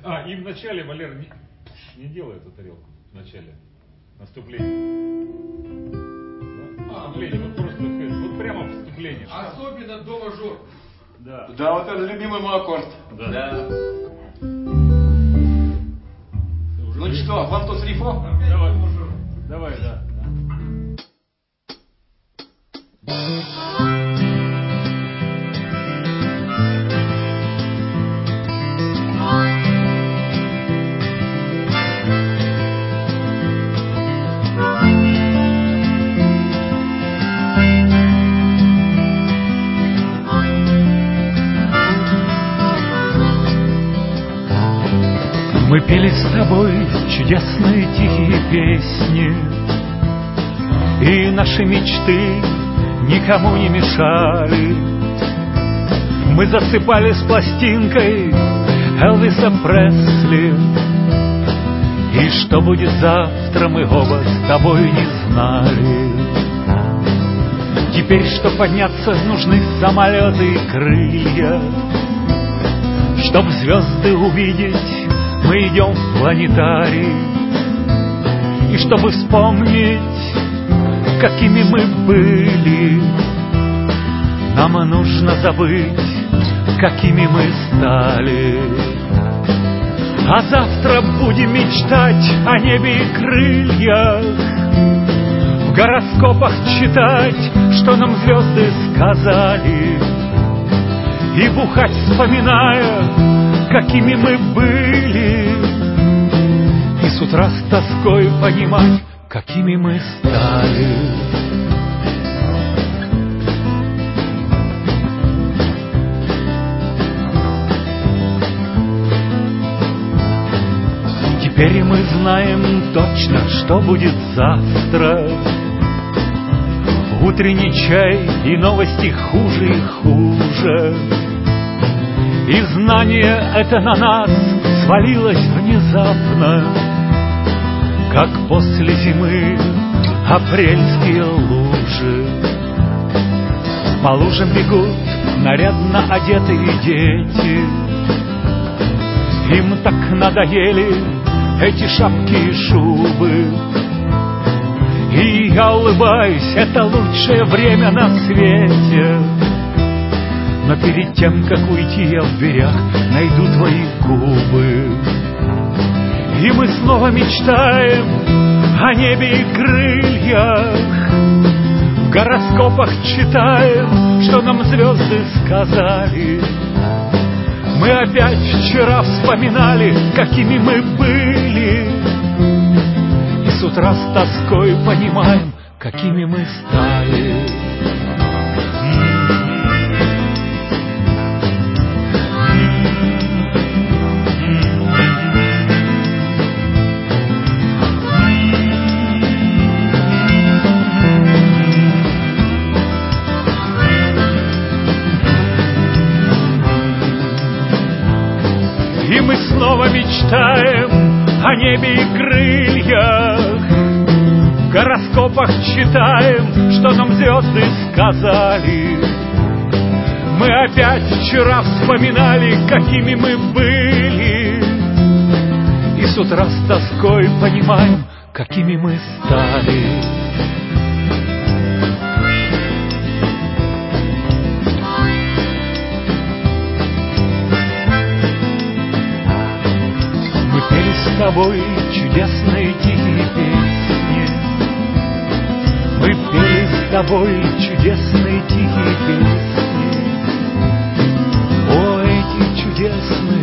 И в начале, Валера, не делай эту тарелку в начале наступления. Вступление, вот просто вот прямо вступление. Особенно до мажор. Да. Да, вот это любимый мой аккорд. Да. Ну что, one, two, three, four? Давай, да. Мы пели с тобой чудесные тихие песни, и наши мечты никому не мешали. Мы засыпали с пластинкой Элвиса Пресли, и что будет завтра, мы оба с тобой не знали. Теперь, что подняться, нужны самолеты и крылья. Чтоб звезды увидеть, мы идем в планетарий. И чтобы вспомнить, какими мы были, нам нужно забыть, какими мы стали. А завтра будем мечтать о небе и крыльях, в гороскопах читать, что нам звезды сказали, и бухать, вспоминая, какими мы были, и с утра с тоской понимать, какими мы стали. Теперь мы знаем точно, что будет завтра. Утренний чай и новости хуже и хуже. И знание это на нас свалилось внезапно, как после зимы апрельские лужи. По лужам бегут нарядно одетые дети. Им так надоели эти шапки и шубы. И я улыбаюсь, это лучшее время на свете. Но перед тем, как уйти, я в дверях найду твои губы. И мы снова мечтаем о небе и крыльях, в гороскопах читаем, что нам звезды сказали. Мы опять вчера вспоминали, какими мы были, и с утра с тоской понимаем, какими мы стали. И мы снова мечтаем о небе и крыльях, в гороскопах читаем, что нам звезды сказали. Мы опять вчера вспоминали, какими мы были, и с утра с тоской понимаем, какими мы стали. С тобой чудесные тихие песни. Мы пели с тобой чудесные тихие песни. О, эти чудесные